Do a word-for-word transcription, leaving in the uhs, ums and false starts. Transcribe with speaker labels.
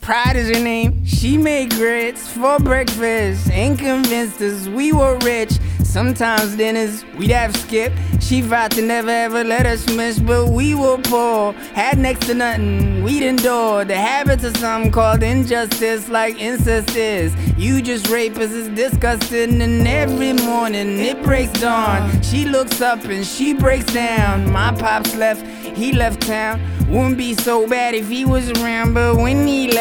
Speaker 1: Pride is her name. She made grits for breakfast and convinced us we were rich. Sometimes dinners we'd have skipped. She vowed to never ever let us miss, but we were poor, had next to nothing. We'd endure the habits of some called injustice, like incest is. You just rape us, it's disgusting. And every morning it breaks dawn. She looks up and she breaks down. My pops left, he left town. Wouldn't be so bad if he was around, but when he left,